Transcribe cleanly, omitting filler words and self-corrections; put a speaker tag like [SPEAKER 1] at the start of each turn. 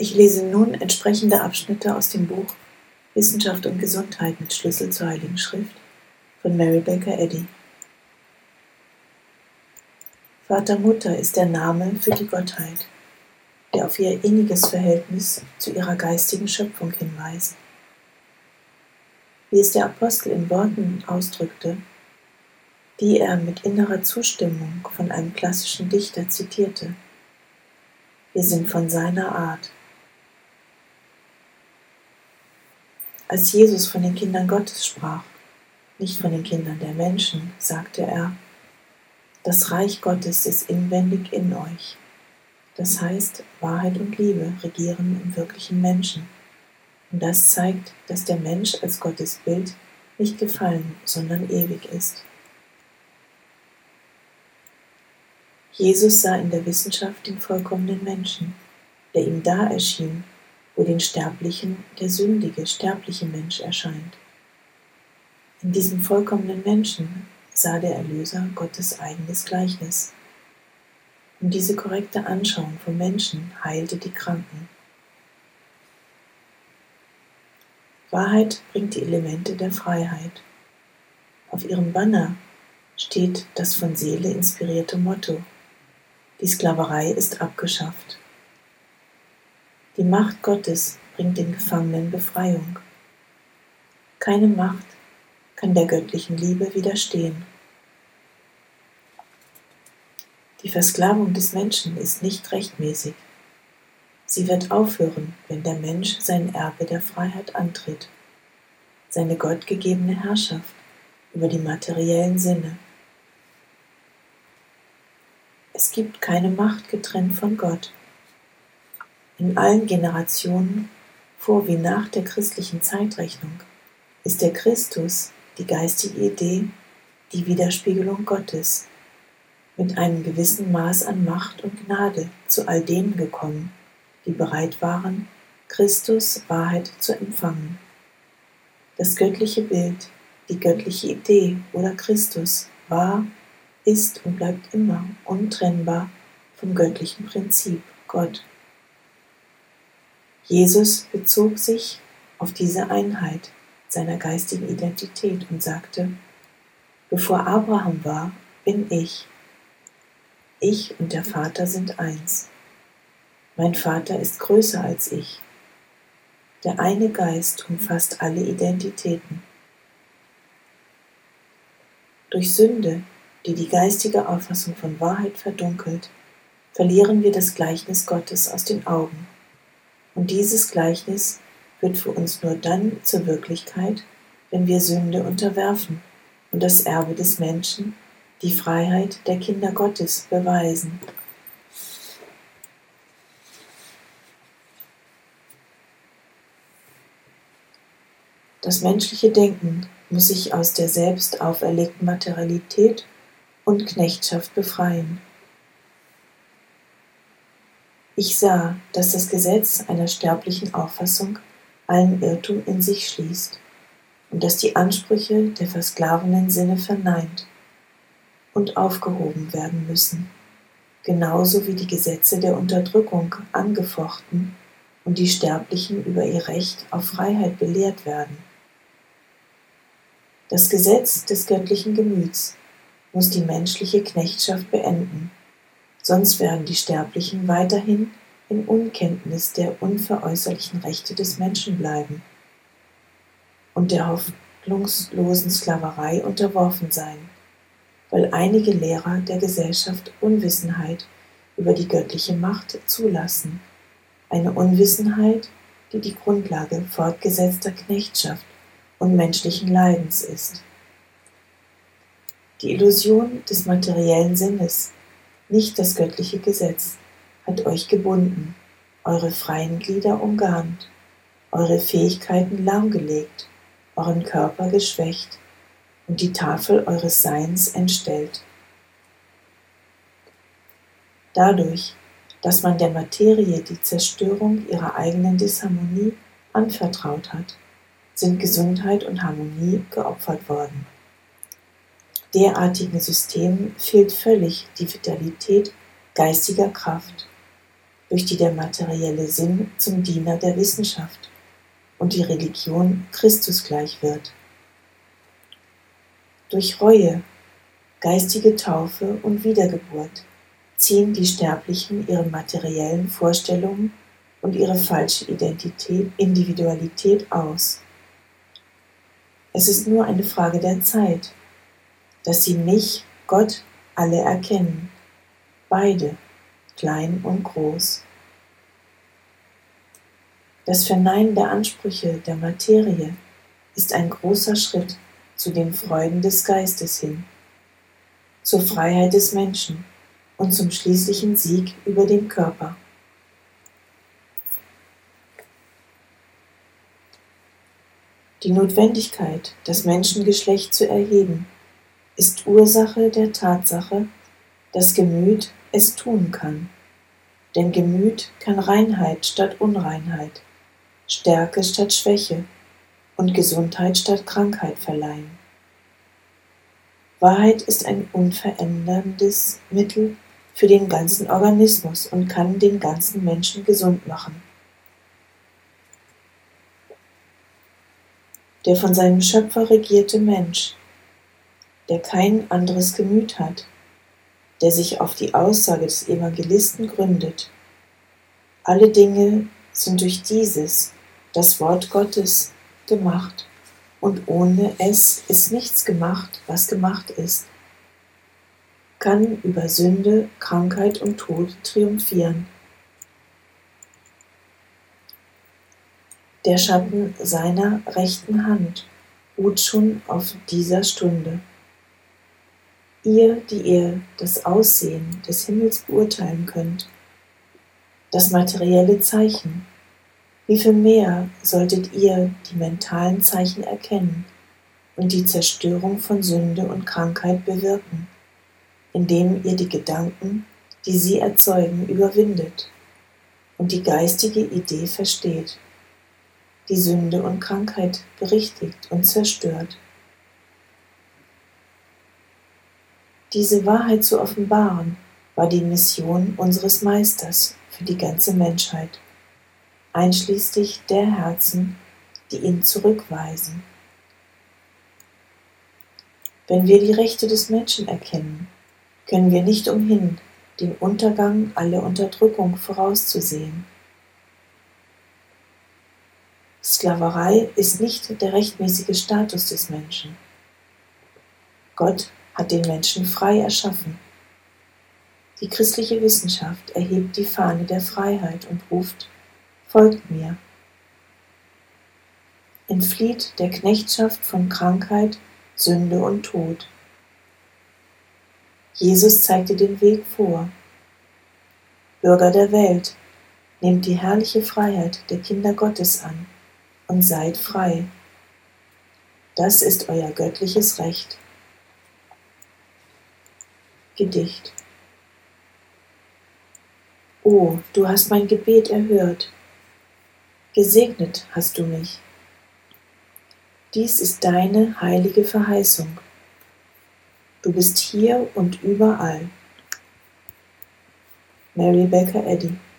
[SPEAKER 1] Ich lese nun entsprechende Abschnitte aus dem Buch Wissenschaft und Gesundheit mit Schlüssel zur Heiligen Schrift von Mary Baker Eddy. Vater Mutter ist der Name für die Gottheit, der auf ihr inniges Verhältnis zu ihrer geistigen Schöpfung hinweist. Wie es der Apostel in Worten ausdrückte, die er mit innerer Zustimmung von einem klassischen Dichter zitierte: Wir sind von seiner Art. Als Jesus von den Kindern Gottes sprach, nicht von den Kindern der Menschen, sagte er: Das Reich Gottes ist inwendig in euch. Das heißt, Wahrheit und Liebe regieren im wirklichen Menschen. Und das zeigt, dass der Mensch als Gottes Bild nicht gefallen, sondern ewig ist. Jesus sah in der Wissenschaft den vollkommenen Menschen, der ihm da erschien, wo den Sterblichen der sündige, sterbliche Mensch erscheint. In diesem vollkommenen Menschen sah der Erlöser Gottes eigenes Gleichnis. Und diese korrekte Anschauung vom Menschen heilte die Kranken. Wahrheit bringt die Elemente der Freiheit. Auf ihrem Banner steht das von Seele inspirierte Motto: Die Sklaverei ist abgeschafft. Die Macht Gottes bringt den Gefangenen Befreiung. Keine Macht kann der göttlichen Liebe widerstehen. Die Versklavung des Menschen ist nicht rechtmäßig. Sie wird aufhören, wenn der Mensch sein Erbe der Freiheit antritt, seine gottgegebene Herrschaft über die materiellen Sinne. Es gibt keine Macht getrennt von Gott. In allen Generationen, vor wie nach der christlichen Zeitrechnung, ist der Christus, die geistige Idee, die Widerspiegelung Gottes, mit einem gewissen Maß an Macht und Gnade zu all denen gekommen, die bereit waren, Christus Wahrheit zu empfangen. Das göttliche Bild, die göttliche Idee oder Christus war, ist und bleibt immer untrennbar vom göttlichen Prinzip, Gott. Jesus bezog sich auf diese Einheit seiner geistigen Identität und sagte: Bevor Abraham war, bin ich. Ich und der Vater sind eins. Mein Vater ist größer als ich. Der eine Geist umfasst alle Identitäten. Durch Sünde, die die geistige Auffassung von Wahrheit verdunkelt, verlieren wir das Gleichnis Gottes aus den Augen. Und dieses Gleichnis wird für uns nur dann zur Wirklichkeit, wenn wir Sünde unterwerfen und das Erbe des Menschen, die Freiheit der Kinder Gottes, beweisen. Das menschliche Denken muss sich aus der selbst auferlegten Materialität und Knechtschaft befreien. Ich sah, dass das Gesetz einer sterblichen Auffassung allen Irrtum in sich schließt und dass die Ansprüche der versklavenden Sinne verneint und aufgehoben werden müssen, genauso wie die Gesetze der Unterdrückung angefochten und die Sterblichen über ihr Recht auf Freiheit belehrt werden. Das Gesetz des göttlichen Gemüts muss die menschliche Knechtschaft beenden, sonst werden die Sterblichen weiterhin in Unkenntnis der unveräußerlichen Rechte des Menschen bleiben und der hoffnungslosen Sklaverei unterworfen sein, weil einige Lehrer der Gesellschaft Unwissenheit über die göttliche Macht zulassen, eine Unwissenheit, die die Grundlage fortgesetzter Knechtschaft und menschlichen Leidens ist. Die Illusion des materiellen Sinnes, nicht das göttliche Gesetz, hat euch gebunden, eure freien Glieder umgarnt, eure Fähigkeiten lahmgelegt, euren Körper geschwächt und die Tafel eures Seins entstellt. Dadurch, dass man der Materie die Zerstörung ihrer eigenen Disharmonie anvertraut hat, sind Gesundheit und Harmonie geopfert worden. Derartigen Systemen fehlt völlig die Vitalität geistiger Kraft. durch die der materielle Sinn zum Diener der Wissenschaft und die Religion Christus gleich wird. Durch Reue, geistige Taufe und Wiedergeburt ziehen die Sterblichen ihre materiellen Vorstellungen und ihre falsche Individualität aus. Es ist nur eine Frage der Zeit, dass sie mich, Gott, alle erkennen, beide, klein und groß. Das Verneinen der Ansprüche der Materie ist ein großer Schritt zu den Freuden des Geistes hin, zur Freiheit des Menschen und zum schließlichen Sieg über den Körper. Die Notwendigkeit, das Menschengeschlecht zu erheben, ist Ursache der Tatsache, dass Gemüt es tun kann. Denn Gemüt kann Reinheit statt Unreinheit, Stärke statt Schwäche und Gesundheit statt Krankheit verleihen. Wahrheit ist ein unveränderndes Mittel für den ganzen Organismus und kann den ganzen Menschen gesund machen. Der von seinem Schöpfer regierte Mensch, der kein anderes Gemüt hat, der sich auf die Aussage des Evangelisten gründet. Alle Dinge sind durch dieses, das Wort Gottes, gemacht, und ohne es ist nichts gemacht, was gemacht ist, kann über Sünde, Krankheit und Tod triumphieren. Der Schatten seiner rechten Hand ruht schon auf dieser Stunde. Ihr, die ihr das Aussehen des Himmels beurteilen könnt, das materielle Zeichen, wie viel mehr solltet ihr die mentalen Zeichen erkennen und die Zerstörung von Sünde und Krankheit bewirken, indem ihr die Gedanken, die sie erzeugen, überwindet und die geistige Idee versteht, die Sünde und Krankheit berichtigt und zerstört. Diese Wahrheit zu offenbaren, war die Mission unseres Meisters für die ganze Menschheit, einschließlich der Herzen, die ihn zurückweisen. Wenn wir die Rechte des Menschen erkennen, können wir nicht umhin, den Untergang aller Unterdrückung vorauszusehen. Sklaverei ist nicht der rechtmäßige Status des Menschen. Gott hat den Menschen frei erschaffen. Die christliche Wissenschaft erhebt die Fahne der Freiheit und ruft: Folgt mir. Entflieht der Knechtschaft von Krankheit, Sünde und Tod. Jesus zeigte den Weg vor. Bürger der Welt, nehmt die herrliche Freiheit der Kinder Gottes an und seid frei. Das ist euer göttliches Recht. Gedicht. O, du hast mein Gebet erhört. Gesegnet hast du mich. Dies ist deine heilige Verheißung. Du bist hier und überall. Mary Baker Eddy.